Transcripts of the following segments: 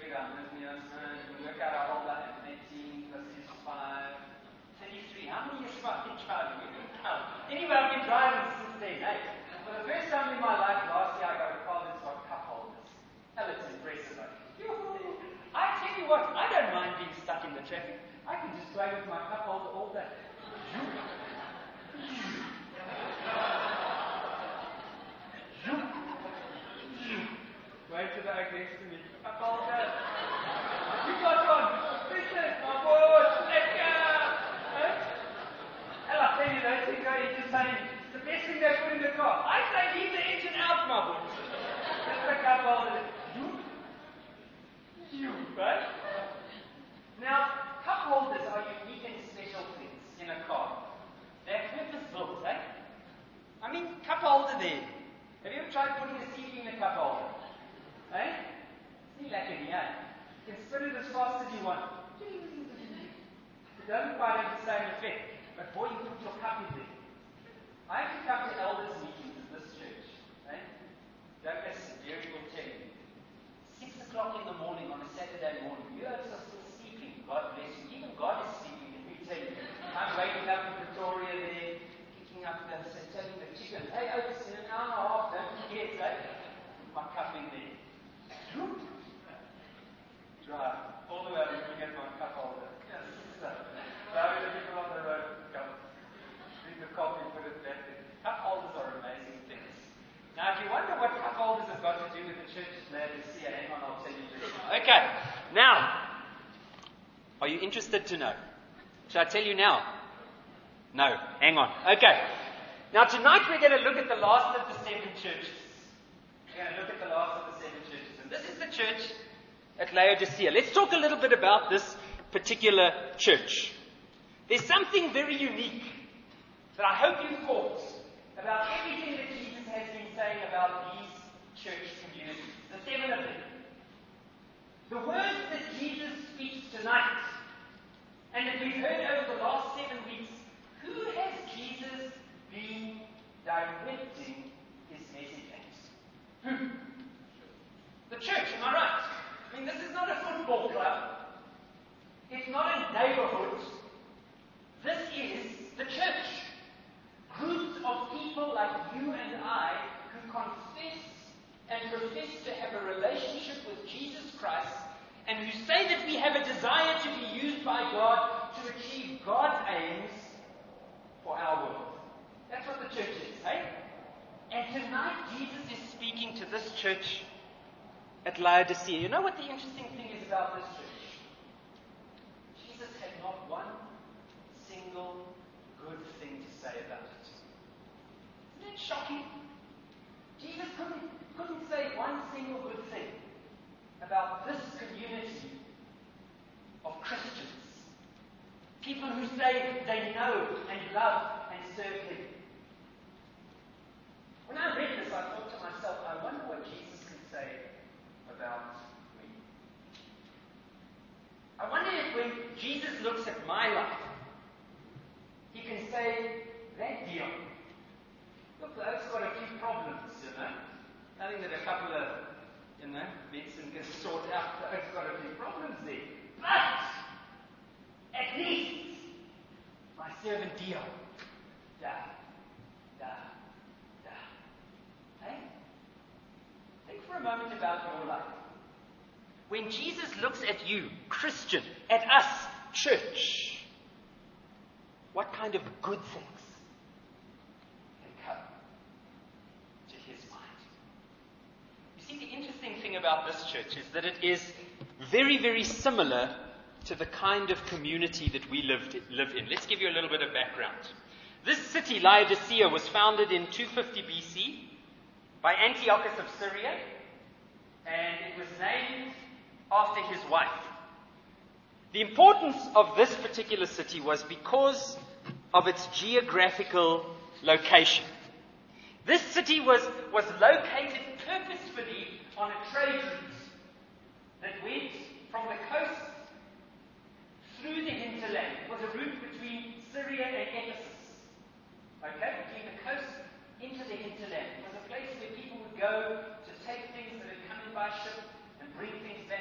around with me. We work out our whole life. 18 plus 5, 33. How many years have I been driving? We didn't count. Anyway, I've been driving since then. Hey? For the first time in my life, last year, I got a car that's got cup holders. Hell, it's impressive. I tell you what, I don't mind being stuck in the traffic. I can just play with my cup holder all day. Wait till the oak next to me. Cup holder. You got one. Business, my boy. Let's go. And I tell you, those things are entertaining. It's the best thing they put in the car. I say, leave the engine out, my boy. Just the cup holder. Right? Now, cup holders are unique and special things in a car. They're purpose-built, eh? I mean, cup holder there. Have you ever tried putting a CD in a cup holder? Eh? See, like in here. You can spin it as fast as you want. It doesn't quite have the same effect. But boy, you put your cup in there. I have to come to elders' meetings in this church. Eh? Don't listen, Jerry will tell you. 6 o'clock in the morning on a Saturday morning. You are still sleeping. God bless you. Even God is sleeping, let me tell you. I'm waking up in Pretoria there, kicking up the telling the chicken, hey, Otis, in an hour and a half, don't forget, eh? My cup in there. Drive. All the way up to get my cup holder. Yes, driving the people on the road, come. Drink the coffee, put it back in. Cup holders are amazing things. Now, if you wonder what cup holders have got to do with the church's Laodicea, hang on, I'll tell you this. Okay, now, are you interested to know? Shall I tell you now? No, hang on. Okay, now tonight we're going to look at the last of the 7 churches. We're going to look at the last of the 7 churches. And this is the church at Laodicea. Let's talk a little bit about this particular church. There's something very unique that I hope you caught about everything that Jesus has been saying about these church communities, the 7 of them. The words that Jesus speaks tonight, and that we've heard over the last 7 weeks, who has Jesus been directing his message at? Who? The church, am I right? I mean, this is not a football club. It's not a neighborhood. This is the church. Groups of people like you and I who confess and profess to have a relationship with Jesus Christ and who say that we have a desire to be used by God to achieve God's aims for our world. That's what the church is, hey? And tonight Jesus is speaking to this church at Laodicea. You know what the interesting thing is about this church? Jesus had not one single good thing to say about it. Isn't that shocking? Jesus couldn't say one single good thing about this community of Christians. People who say they know and love and serve him. When I read this, I thought to myself, I wonder what Jesus could say about me. I wonder if when Jesus looks at my life, he can say, that deal. Look, that's got a few problems, you know. Nothing that a couple of, medicine can sort out. It's got a few problems there. But, at least, my servant Dio. Hey? Think for a moment about your life. When Jesus looks at you, Christian, at us, church, what kind of good things can come to his mind? You see, the interesting thing about this church is that it is very, very similar to the kind of community that we live in. Let's give you a little bit of background. This city, Laodicea, was founded in 250 BC by Antiochus of Syria, and it was named after his wife. The importance of this particular city was because of its geographical location. This city was located purposefully on a trade route that went from the coast through the hinterland. It was a route between Syria and Ephesus. Okay, between the coast into the hinterland. It was a place where people would go to take things that had come in by ship and bring things back that would be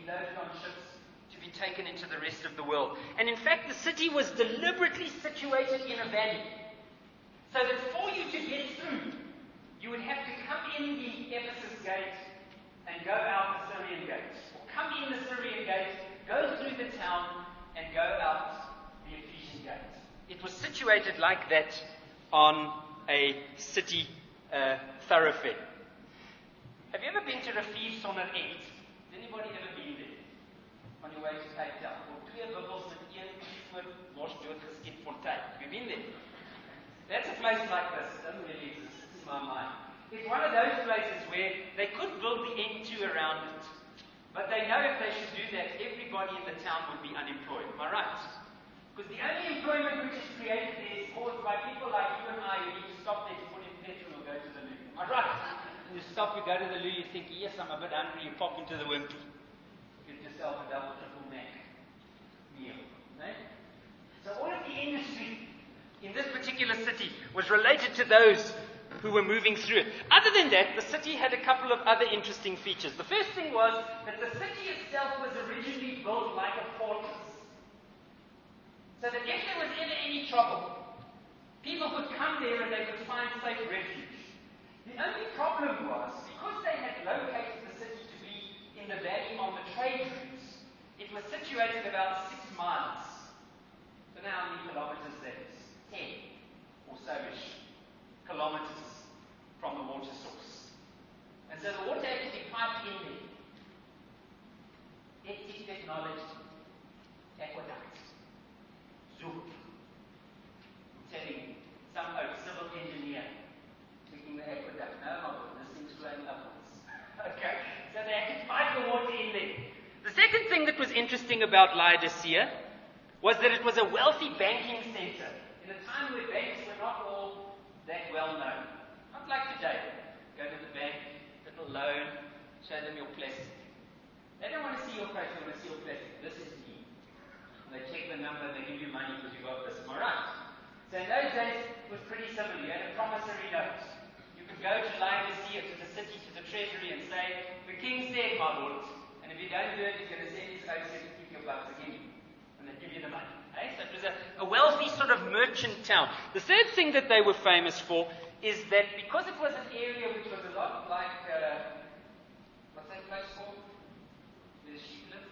loaded on ships to be taken into the rest of the world. And in fact, the city was deliberately situated in a valley, so that for you to get through, you would have to come in the Ephesus gate and go out the Syrian gate. Or come in the Syrian gate, go through the town, and go out the Ephesian gate. It was situated like that on a city thoroughfare. Have you ever been to Refuge on an 8? Has anybody ever been there? On your way to Cape Town? Or twee bubbels met een groot mors doodgeskiet fontein. Have you been there? That's a place like this. It doesn't really exist in my mind. It's one of those places where they could build the N2 around it. But they know if they should do that, everybody in the town would be unemployed. Am I right? Because the only employment which is created there is caused by people like you and I who need to stop there to put in petrol or go to the loo. Am I right? And you stop, you go to the loo, you think, yes, I'm a bit hungry, you pop into the Wimpy. Get yourself a double, triple Mac meal. Right? So all of the industry in this particular city was related to those who were moving through it. Other than that, the city had a couple of other interesting features. The first thing was that the city itself was originally built like a fortress. So that if there was ever any trouble, people could come there and they could find safe refuge. The only problem was, because they had located the city to be in the valley on the trade routes, it was situated about 6 miles. So now how many kilometers that is? 10 or so-ish kilometers from the water source. And so the water had to be piped in there. Hectic technology. Aqueduct. Zoom. I'm telling you, some civil engineer taking the aqueduct. No, my God, this thing's flowing upwards. Okay, so they had to pipe the water in there. The second thing that was interesting about Laodicea was that it was a wealthy banking center in a time where banks were not all that well known. Not like today. Go to the bank, little loan, show them your plastic. They don't want to see your face, they want to see your plastic. This is me. And they check the number, they give you money because you got this. Am I right? So in those days, it was pretty simple. You had a promissory note. You could go to Laodicea, to the city, to the treasury, and say, the king said, my lord. And if you don't do it, he's going to send his oath to keep your bucks again. And they give you the money. Okay? So it was a wealthy sort of merchant town. The third thing that they were famous for is that because it was an area which was a lot like, what's that place called? Where the sheep live?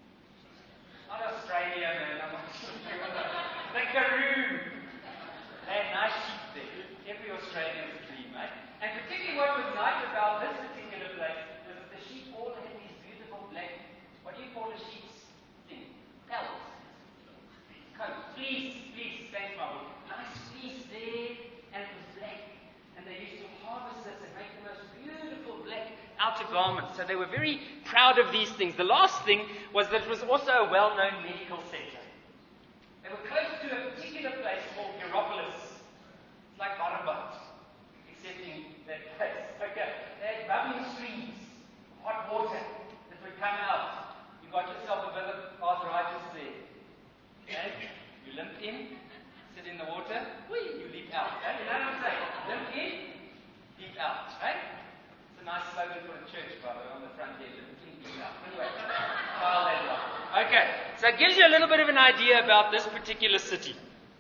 Not Australia, man. I'm not sure. The Karoo. They had nice sheep there. Every Australian's dream, right? And particularly what was nice about this particular place was that the sheep all had these beautiful black, what do you call a sheep's thing? Pelts. Coat. Fleece, thanks, Marvel. Nice fleece there, and it was black. And they used to harvest this and make the most beautiful black outer garments. So they were very proud of these things. The last thing was that it was also a well-known medical center. They were close to a particular place called Hierapolis. It's like Barabat, except in that place. Okay. They had bubbling streams, hot water that would come out. You got yourself a bit of arthritis there. Okay? You limp in, sit in the water, whee, you leap out. Okay? You know what I'm saying? Limp in, leap out. Right? It's a nice slogan for a church, by the way, on the front there. Limp in, leap out. Anyway, file that one. Okay, so it gives you a little bit of an idea about this particular city.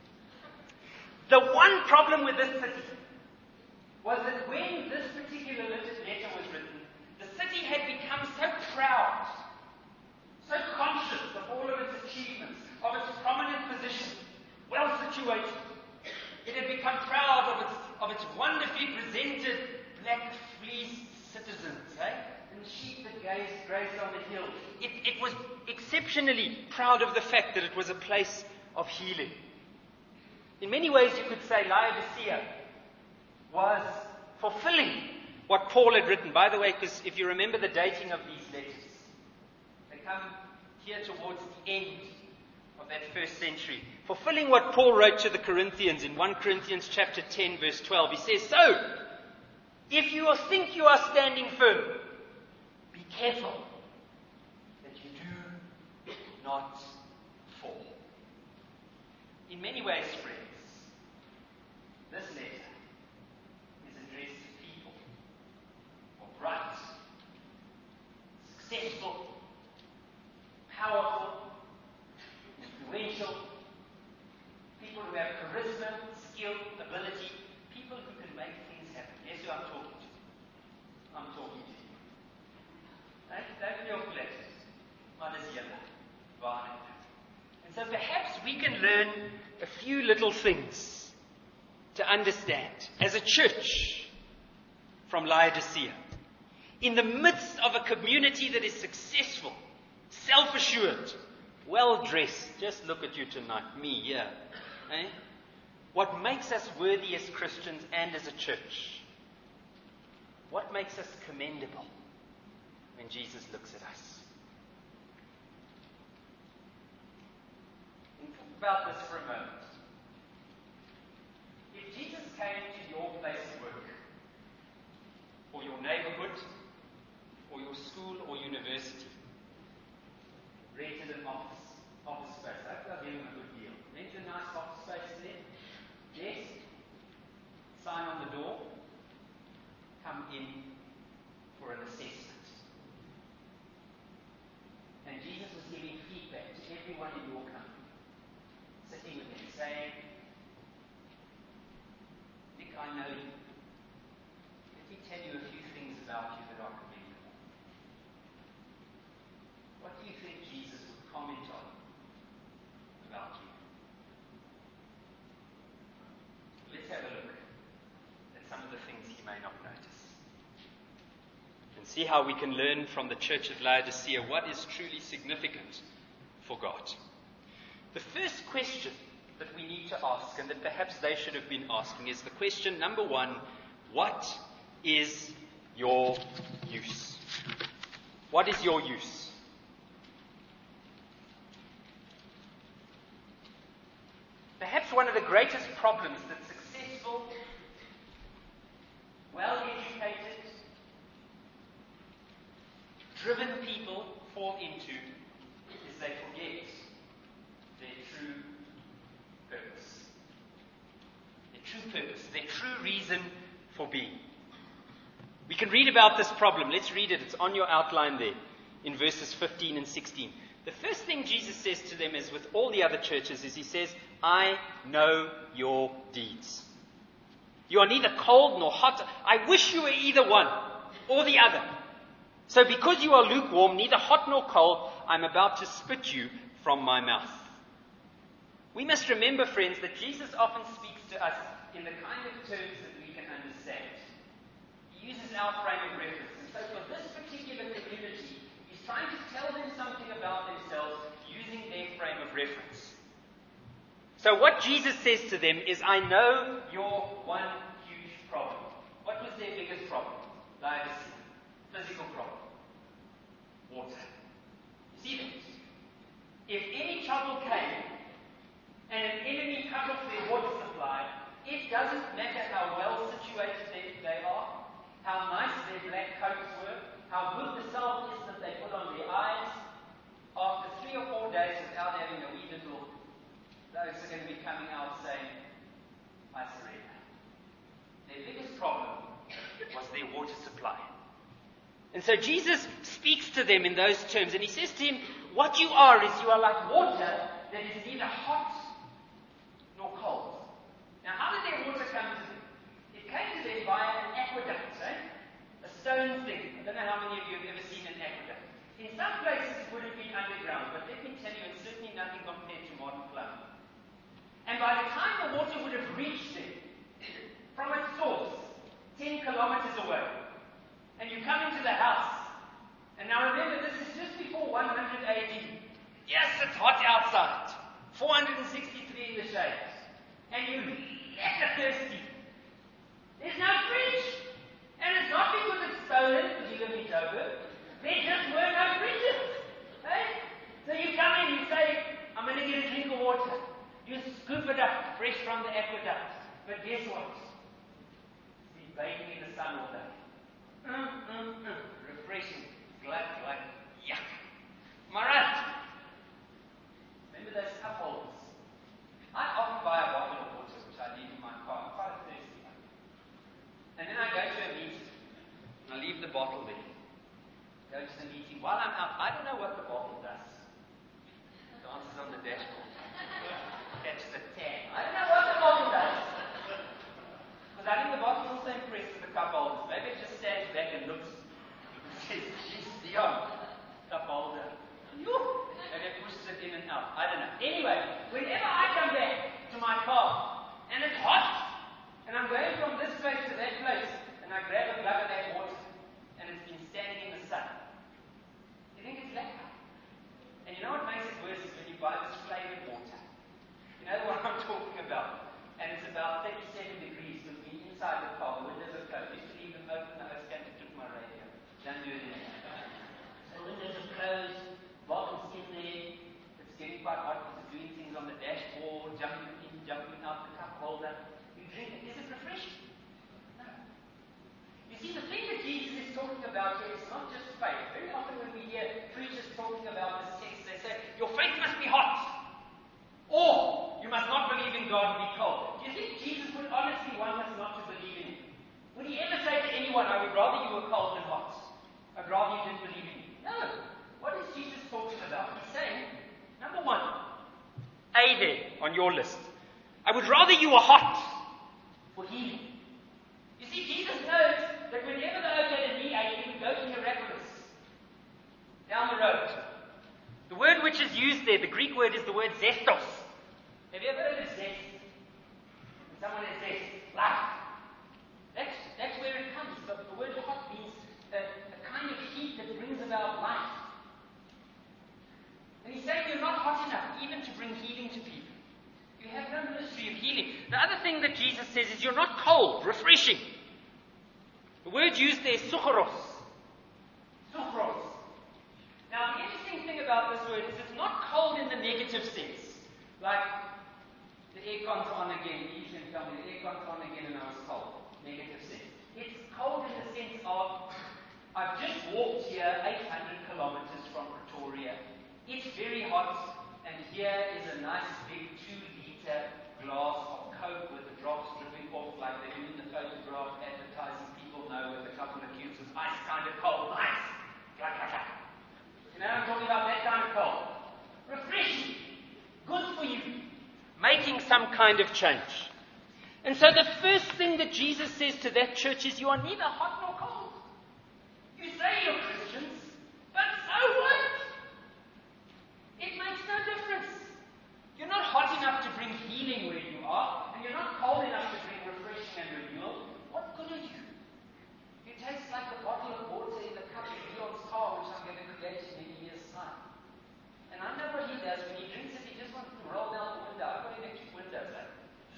The one problem with this city was that when this particular letter was written, the city had become so proud, so conscious of all of its achievements, of its prominent position, well situated. It had become proud of its wonderfully presented black fleeced citizens, and the sheep that grazed on the hill. It was exceptionally proud of the fact that it was a place of healing. In many ways, you could say Laodicea was fulfilling what Paul had written. By the way, because if you remember the dating of these letters, they come here towards the end of that first century. Fulfilling what Paul wrote to the Corinthians in 1 Corinthians chapter 10, verse 12. He says, so, if you think you are standing firm, be careful that you do not fall. In many ways, friends, this letter is addressed to people who are bright, successful, powerful, influential, people who have charisma, skill, ability, people who can make things happen. Guess who I'm talking to? I'm talking to you. Don't feel flattered. And so perhaps we can learn a few little things to understand as a church from Laodicea. In the midst of a community that is successful, self-assured, well-dressed. Just look at you tonight, me here. What makes us worthy as Christians and as a church? What makes us commendable when Jesus looks at us? Think about this for a moment. If Jesus came to your place of work, or your neighborhood, or your school or university, rented an office space. I hope they're doing a good deal. Rent a nice office space there. Yes. Sign on the door. Come in for an assessment. And Jesus was giving feedback to everyone in your company, sitting with them, saying, Nick, I know you. Let me tell you a few things about you that are commendable. What do you think Jesus would comment on about you? Let's have a look at some of the things he may not notice. And see how we can learn from the church of Laodicea what is truly significant for God. The first question that we need to ask, and that perhaps they should have been asking, is the question number one: what is your use? What is your use? Perhaps one of the greatest problems that successful, well-educated, driven people fall into is they forget their true purpose. Their true purpose, their true reason for being. We can read about this problem. Let's read it. It's on your outline there in verses 15 and 16. The first thing Jesus says to them, is with all the other churches, is he says, I know your deeds. You are neither cold nor hot. I wish you were either one or the other. So because you are lukewarm, neither hot nor cold, I'm about to spit you from my mouth. We must remember, friends, that Jesus often speaks to us in the kind of terms that we can understand. He uses our frame of reference. And so for this particular community, he's trying to tell them something about themselves using their frame of reference. So what Jesus says to them is, I know your one huge problem. What was their biggest problem? Laodicea. Physical problem. Water. You see that? If any trouble came and an enemy cut off their water supply, it doesn't matter how well situated they are, how nice their black coats were, how good the salve is that they put on their eyes. After 3 or 4 days without having a wee little, those are going to be coming out saying, I surrender. Their biggest problem was their water supply. And so Jesus speaks to them in those terms, and he says to him, what you are is you are like water that is neither hot nor cold. Now, how did their water come to them? It came to them via an aqueduct, a stone thing. I don't know how many of you have ever seen an aqueduct. In some places it would have been underground, but let me tell you, it's certainly nothing compared to modern plumbing. And by the time the water would have reached them, from its source, 10 kilometers away, and you come into the house, and now remember, this is just before 100 AD. Yes, it's hot outside, 463 in the shade, and you're lekker thirsty. There's no fridge, and it's not because it's stolen, because you live in Joburg. There just were no fridges. So you come in, you say, I'm going to get a drink of water. You scoop it up, fresh from the aqueduct. But guess what? It's been baking in the sun all day. Refreshing. Glad, yuck. Marat. Remember those cup holders? I often buy a bottle of water, which I leave in my car. I'm quite thirsty. And then I go to a meeting. And I leave the bottle there. Go to the meeting. While I'm out, I don't know what the bottle does. on the dashboard. Catch the tag. I don't know what the bottle does. Because I think the bottle's also impressed with the cup holders. Maybe it just stands back and looks and says, "Jeez, Dion, cup holder." Maybe it pushes it in and out. I don't know. Anyway, whenever I come back to my car and it's hot, and I'm going from this place to that place, and I grab a glove of that water, and it's been standing in the sun, you think it's lekker? And you know what makes it worse is when you buy this flavored water. You know what I'm talking about? And it's about 37 degrees because we're inside the car, the windows are closed. I used to leave them open, I was going to took my radio. Don't do it anymore. So the windows are closed, bottles in there, it's getting quite hot because it's doing things on the dashboard, jumping in, jumping out, the cup holder. You drink it. Is it refreshing? No. You see, the thing that Jesus is talking about here is not just faith. Very often when we hear preachers talking about this text, they say, your faith must be hot. Or you must not believe in God and be cold. Do you think Jesus would honestly want us not to believe in Him? Would He ever say to anyone, I would rather you were cold than hot? I'd rather you didn't believe in me? No. What is Jesus talking about? He's saying, number one, A there on your list. I would rather you were hot for healing. You see, Jesus knows that whenever the OK and knee ache, he would go to Miraculous down the road. The word which is used there, the Greek word is the word zestos. Have you ever heard of zest? When someone has zest, life. That's where it comes. The word hot means a kind of heat that brings about life. And he's saying you're not hot enough even to bring healing to people. You have no ministry of healing. The other thing that Jesus says is you're not cold, refreshing. The word used there is suchoros. Suchoros. Now, the interesting thing about this word is it's not cold in the negative sense. Like, the aircon's on again. You usually tell me the aircon's on again and I was cold. Negative sense. It's cold in the sense of, I've just walked here 800 kilometers from Pretoria. It's very hot, and here is a nice big 2-liter glass of Coke with the drops dripping off like they do in the photograph advertising. People know with a couple of cubes of ice, kind of cold. Ice! You know, I'm talking about that kind of cold. Refreshing. Good for you. Making some kind of change. And so the first thing that Jesus says to that church is, you are neither hot nor cold. You say you're Christians, but so what? It makes no difference. You're not hot enough to bring healing where you are, and you're not cold enough to bring refreshing and renewal. What good are you? You taste like a bottle of water in the cup of Leon's car, which I'm going to create in many years' time. And I know what he does. When he drinks it, he just wants to roll down the window. I've got electric windows, eh?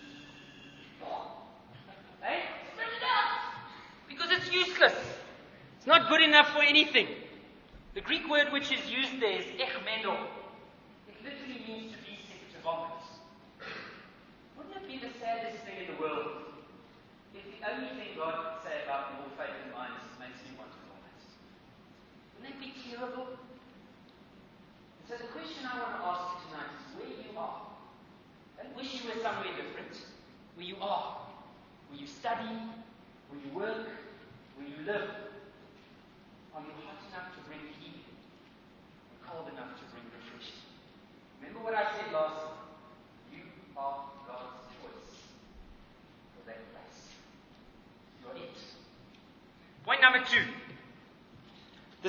Hey? Spit it out! Because it's useless. It's not good enough for anything. The Greek word which is used there is echmeno. It literally means to be sick, to vomit. Wouldn't it be the saddest thing in the world if the only thing God could say about your faith and mine is makes me want to vomit? Wouldn't that be terrible? And so the question I want to ask you tonight is where you are. I don't wish you were somewhere different. Where you are. Where you study, where you work, where you live. Are you hot enough to bring healing? Or cold enough to bring refreshing? Remember what I said last time? You are God's choice for that place. You're it. Point number 2. The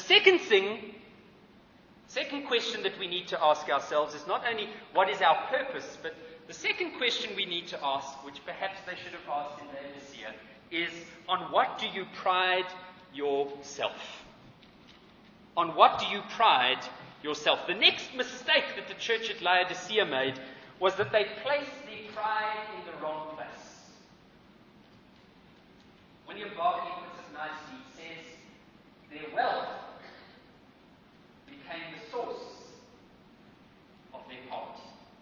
second question that we need to ask ourselves is not only what is our purpose, but the second question we need to ask, which perhaps they should have asked in Laodicea, is on what do you pride yourself? On what do you pride yourself? The next mistake that the church at Laodicea made was that they placed their pride in the wrong place. William Barclay puts it nicely. He says, their wealth became the source of their poverty.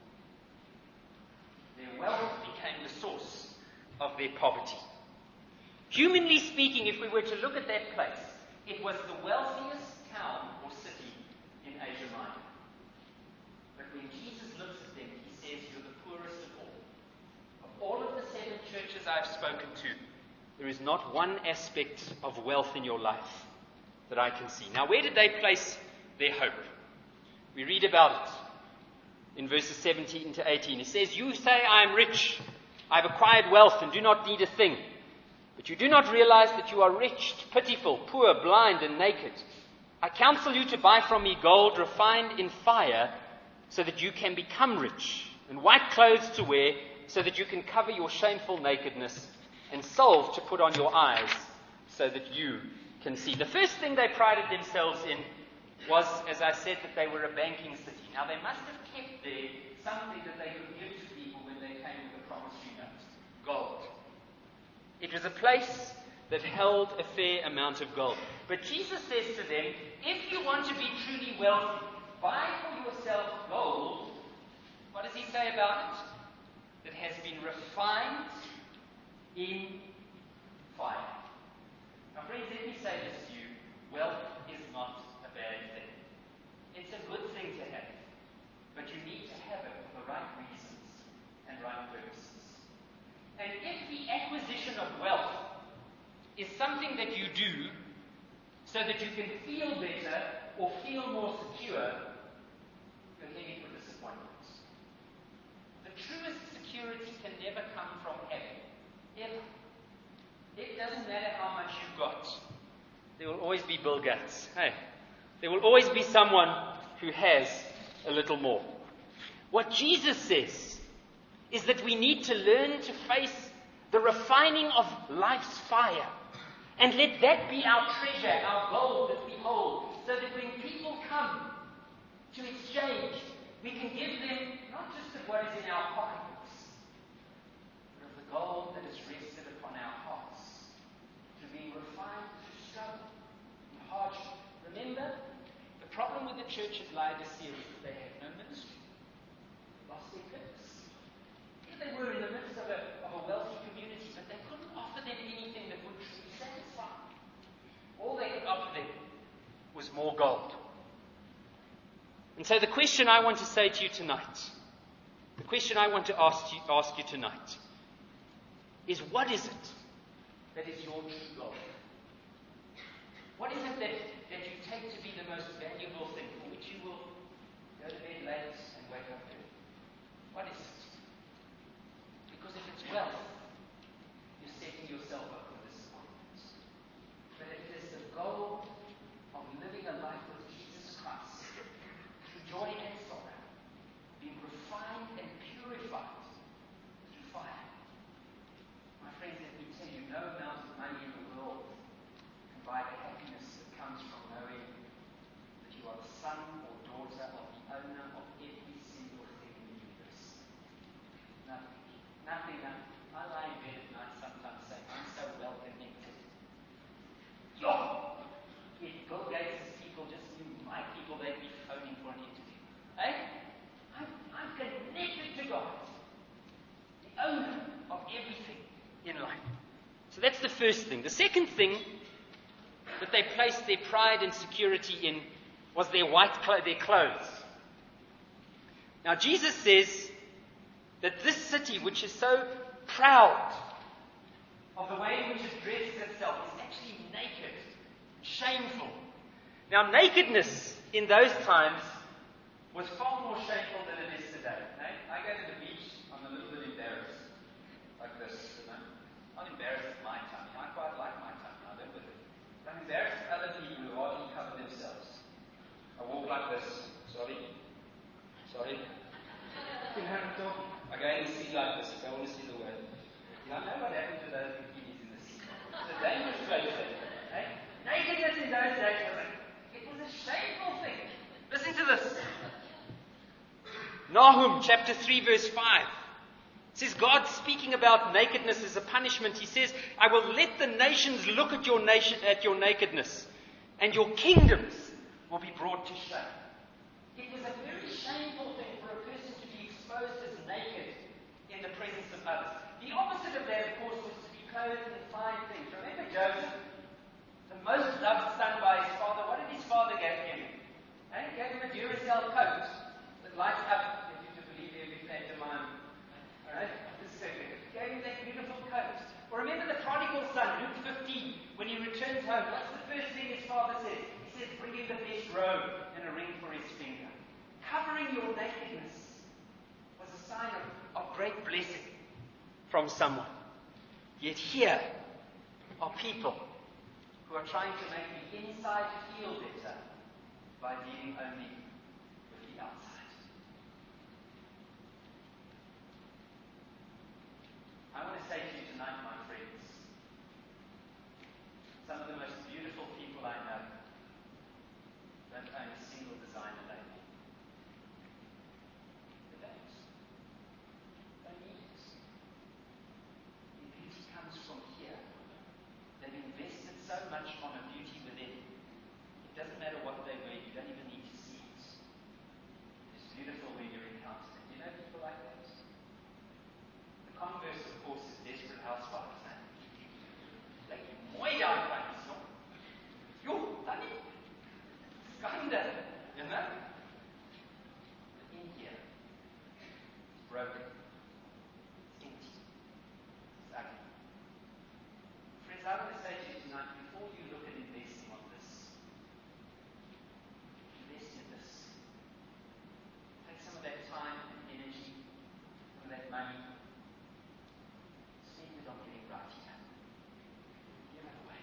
Their wealth became the source of their poverty. Humanly speaking, if we were to look at that place, it was the wealthiest town or city in Asia Minor. But when Jesus looks at them, he says, you're the poorest of all. Of all of the 7 churches I've spoken to, there is not one aspect of wealth in your life that I can see. Now, where did they place their hope? We read about it. in verses 17 to 18. He says, "You say, 'I am rich. I have acquired wealth and do not need a thing.' But you do not realize that you are wretched, pitiful, poor, blind, and naked. I counsel you to buy from me gold refined in fire, so that you can become rich, and white clothes to wear, so that you can cover your shameful nakedness, and salve to put on your eyes, so that you can see." The first thing they prided themselves in was, as I said, that they were a banking city. Now, they must have kept there something that they could give to people when they came with a promissory note: gold. It was a place that held a fair amount of gold. But Jesus says to them, if you want to be truly wealthy, buy for yourself gold. What does he say about it? That has been refined in fire. Now, friends, let me say this to you. Wealth is not a bad thing. It's a good thing to have. But you need to have it for the right reasons and right purposes. And if the acquisition of wealth is something that you do so that you can feel better or feel more secure, you're heading for disappointment. The truest security can never come from having. Ever. It doesn't matter how much you've got. There will always be Bill Gates. Hey, there will always be someone who has a little more. What Jesus says is that we need to learn to face the refining of life's fire. And let that be our treasure, our gold that we hold, so that when people come to exchange, we can give them not just of what is in our pockets, but of the gold that is rested upon our hearts, to be refined through struggle and hardship. Remember, the problem with the church at Laodicea is that they had no ministry. They lost their purpose. Yes, they were in the midst of a wealthy community, but they couldn't offer them anything that would truly satisfy. All they could offer them was more gold. And so the question I want to say to you tonight, the question I want to ask you tonight, is what is it that is your true gold? What is it that you take to be the most valuable thing, for which you will go to bed late and wake up early? What is it? Because if it's wealth, you're setting yourself up for disappointment. But if it is the goal of living a life with Jesus Christ, through joy and sorrow, being refined and purified through fire, my friends, let me tell you, no amount of money in the world can buy the happiness that comes from knowing that you are the son or daughter of the owner of every single thing in the universe. Nothing. Nothing. I lie in bed at night sometimes saying, I'm so well connected. Yo! If Bill Gates' people just knew my people, they'd be phoning for an interview. Hey? I'm connected to God, the owner of everything in life. So that's the first thing. The second thing that they placed their pride and security in was their clothes. Now Jesus says that this city, which is so proud of the way in which it dresses itself, is actually naked, shameful. Now nakedness in those times was far more shameful than it is today. Okay? I go to the beach, I'm a little bit embarrassed, like this. I'm embarrassed at my tummy. I quite like my tummy, I live with it. But I'm embarrassed at other people who hardly cover themselves. I walk like this. Sorry. You know what I'm talking. I go in the sea like this. I don't want to see the word. I know what happened to those bikinis in the sea. It's a dangerous place. Eh? Nakedness in those days was a shameful thing. Listen to this. Nahum chapter 3 verse 5. It says, God speaking about nakedness as a punishment. He says, I will let the nations look at your nakedness, and your kingdoms will be brought to shame. It was a very shameful thing for a person to be exposed as naked in the presence of others. The opposite of that, of course, was to be clothed in fine things. Remember Joseph, the most loved son by his father. What did his father give him? He gave him a Duracell coat that lights up, if you to believe every pantomime. Alright? He gave him that beautiful coat. Or remember the prodigal son, Luke 15, when he returns home, what's the first thing his father says? He says, bring him the best robe and a ring for his finger. Covering your nakedness from someone. Yet here are people who are trying to make the inside feel better by dealing only with the outside. I want to say to you tonight, my friends, some of the most beautiful people I know don't own a single designer label. They don't. They need it. The beauty comes from here. They've invested so much on a beauty within. It doesn't matter what they wear, you don't even need to see it. It's beautiful when you're encountering it. Do you know people like that? The converse, of course, is Desperate Housewives. Like, mooi daar van die son. Jo, dan nie. Skande, you know? But in here, it's broken. It's empty. It's ugly. Friends, I want to say to you tonight, before you look at investing on this, invest in this. Take some of that time and energy, some of that money, spend it on getting right here. Give it away.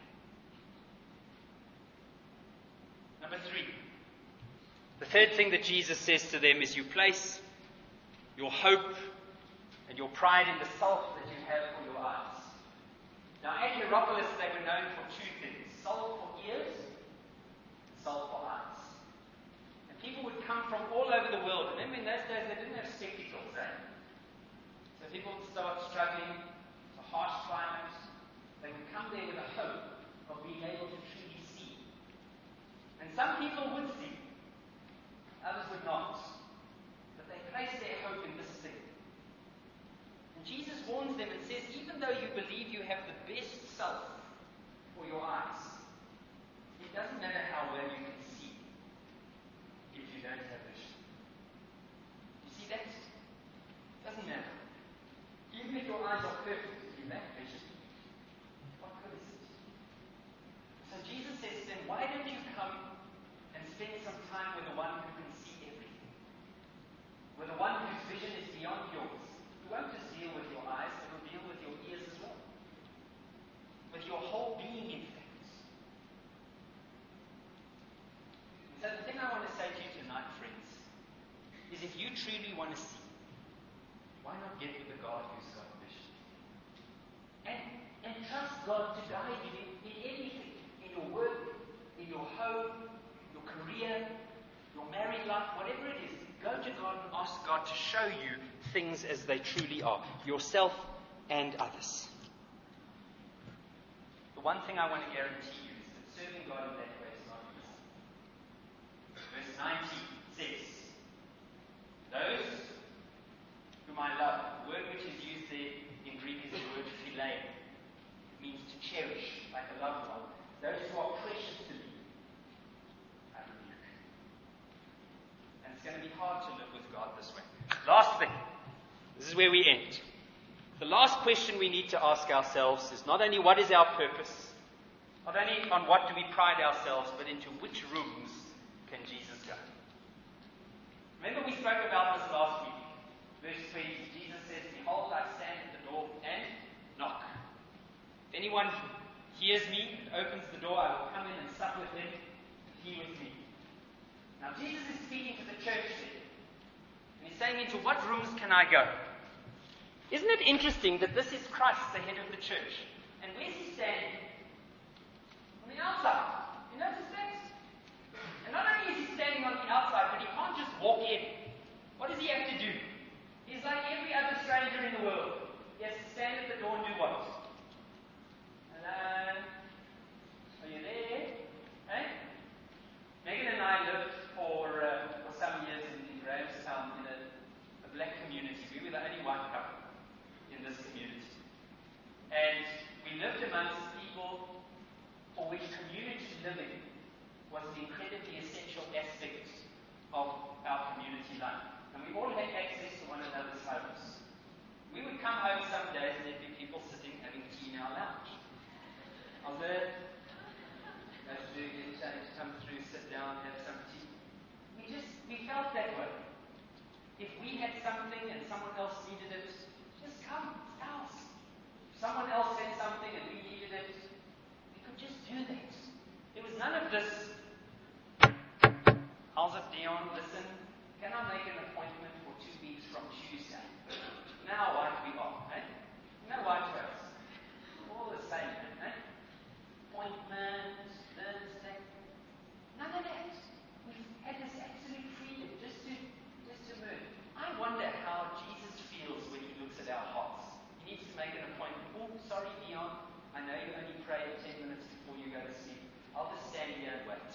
Number 3. The third thing that Jesus says to them is you place your hope and your pride in the salt that you have for your eyes. Now, at Hierapolis, they were known for 2 things: salt for ears, salt for eyes. And people would come from all over the world. Remember, in those days, they didn't have spectacles, eh? So people would start struggling. It's a harsh climate. They would come there with a hope of being able to truly see. And some people would see. Others would not. But they placed their hope in this thing. And Jesus warns them and says, even though you believe you have the best self for your eyes, it doesn't matter how well you can see if you don't have vision. You see that? It doesn't matter. Even if your eyes are perfect, if you lack vision, what good is it? So Jesus says to them, why don't you come and spend some time with the one who can see everything? With the one whose vision is beyond yours. Who won't just deal with your eyes, but will deal with your ears as well. With your whole being, in fact. So the thing I want to say to you tonight, friends, is if you truly want to see, why not get with the God who's got vision? And trust God to guide you in everything. In your work, in your home, your career, your married life, whatever it is. Go to God and ask God to show you things as they truly are, yourself and others. The one thing I want to guarantee you is that serving God in that way is not easy. Verse 19 says, those whom I love, the word which is used there in Greek is the word philein. It means to cherish, like a loved one. Those who are precious to me, I rebuke. And it's going to be hard to live with God this way. Last thing. This is where we end. The last question we need to ask ourselves is not only what is our purpose, not only on what do we pride ourselves, but into which rooms can Jesus go? Remember we spoke about this last week. Verse 20, Jesus says, behold, I stand at the door and knock. If anyone hears me and opens the door, I will come in and sup with him, he with me. Now Jesus is speaking to the church there. And he's saying, into what rooms can I go? Isn't it interesting that this is Christ, the head of the church? And where's he standing? On the outside. You notice that? And not only is he standing on the outside, but he can't just walk in. What does he have to do? He's like every other stranger in the world. He has to stand at the door and do what? Hello? Are you there? Hey? Megan and I lived for some years in Grahamstown in a black community. We were the only white couple in this community. And we lived amongst people for which community living was an incredibly essential aspect of our community life. And we all had access to one another's homes. We would come home some days and there'd be people sitting having tea in our lounge. Although, as we decided to come through, sit down, have some tea. We felt that way. If we had something and someone else needed it, just come, it's ours. someone else said something and we needed it, we could just do that. There was none of this, how's it, Dion? Listen, can I make an appointment for 2 weeks from Tuesday? Now what we are, eh? No white girls. All the same, eh? Appointment, this, that. None of that. We had this absolute freedom just to move. I wonder how Jesus feels when he looks at our hearts. He needs to make an appointment. Oh, sorry, Dion. I know you only pray 10 minutes before you go to sleep. I'll just stand here and wait.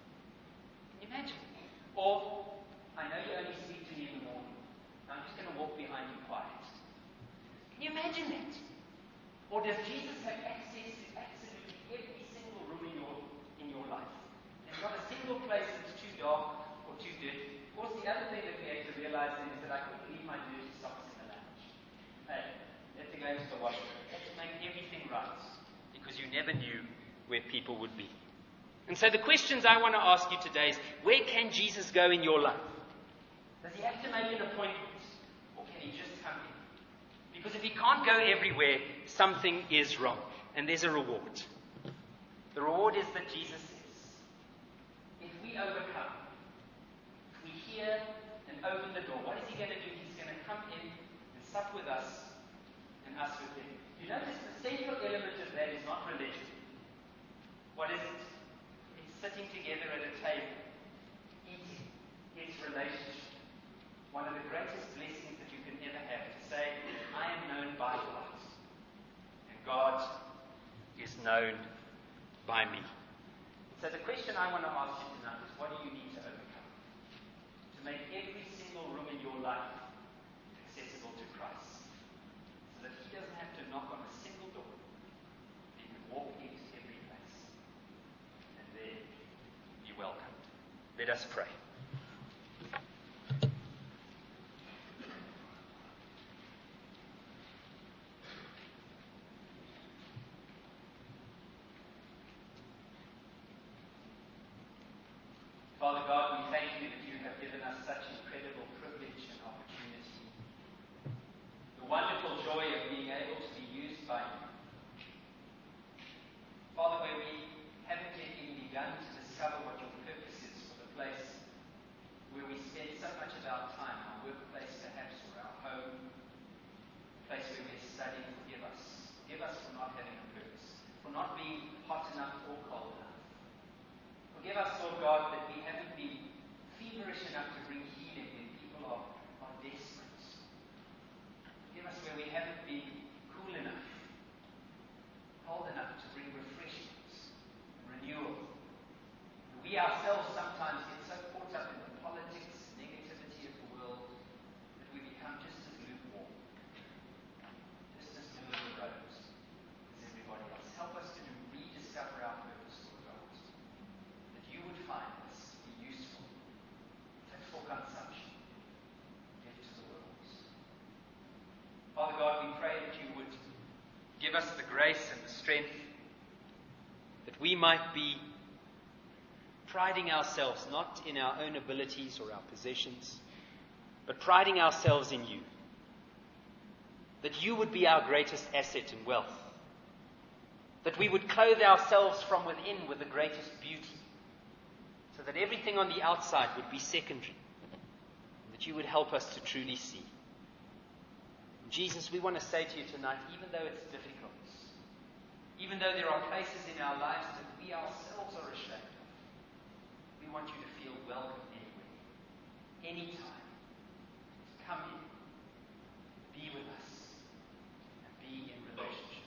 Can you imagine? Or, I know you only speak to me in the morning. I'm just going to walk behind you quiet. Can you imagine that? Or does Jesus have access to absolutely every single room in your life? There's not a single place that's too dark or too dirty. Of course, the other thing that we have to realize then is that I couldn't leave my dirty socks in the lounge. Hey, let me go into the washroom. I had to make everything right, because you never knew where people would be. And so the questions I want to ask you today is, where can Jesus go in your life? Does he have to make an appointment? Or can he just come in? Because if he can't go everywhere, something is wrong. And there's a reward. The reward is that Jesus says, if we overcome, if we hear and open the door, what is he going to do? He's going to come in and sup with us and us with him. You notice the central element of that is not religion. What is it? It's sitting together at a table, eating. It's relationship. One of the greatest blessings that you can ever have, to say, I am known by God, and God is known by me. So the question I want to ask you tonight is, what do you need to overcome to make every single room in your life accessible to Christ, so that he doesn't have to knock on a single door? He can walk into every place, and there be welcomed. Let us pray. Father God, we thank you that you have given us such incredible privilege and opportunity. The wonderful joy of being able to be used by you. Father, where we haven't yet even begun to discover what your purpose is for the place where we spend so much of our time, our workplace perhaps, or our home, the place where we're studying, forgive us. Forgive us for not having a purpose, for not being hot enough or cold enough. Forgive us, Lord God, that we haven't been feverish enough to bring healing when people are desperate. Forgive us where we haven't been cool enough, cold enough to bring refreshment, renewal. We ourselves sometimes get so caught up in the politics, negativity of the world, that we become just as lukewarm, just as middle of the road as everybody else. Help us to rediscover our purpose, Lord God. That you would find us be useful, fit for consumption, give to the world. Father God, we pray that you would give us the grace and the strength that we might be priding ourselves not in our own abilities or our possessions, but priding ourselves in you. That you would be our greatest asset and wealth. That we would clothe ourselves from within with the greatest beauty, so that everything on the outside would be secondary. And that you would help us to truly see. And Jesus, we want to say to you tonight, even though it's difficult, even though there are places in our lives that we ourselves are ashamed of, we want you to feel welcome anywhere, anytime. Come in, be with us, and be in relationship.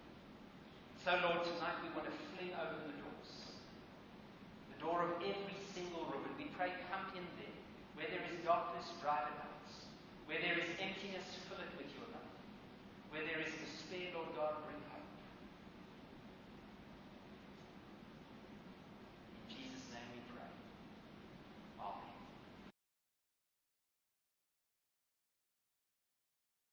So, Lord, tonight we want to fling open the doors. The door of every single room. And we pray, come in there. Where there is darkness, drive it out. Where there is emptiness, fill it with your love. Where there is despair, Lord God, bring hope.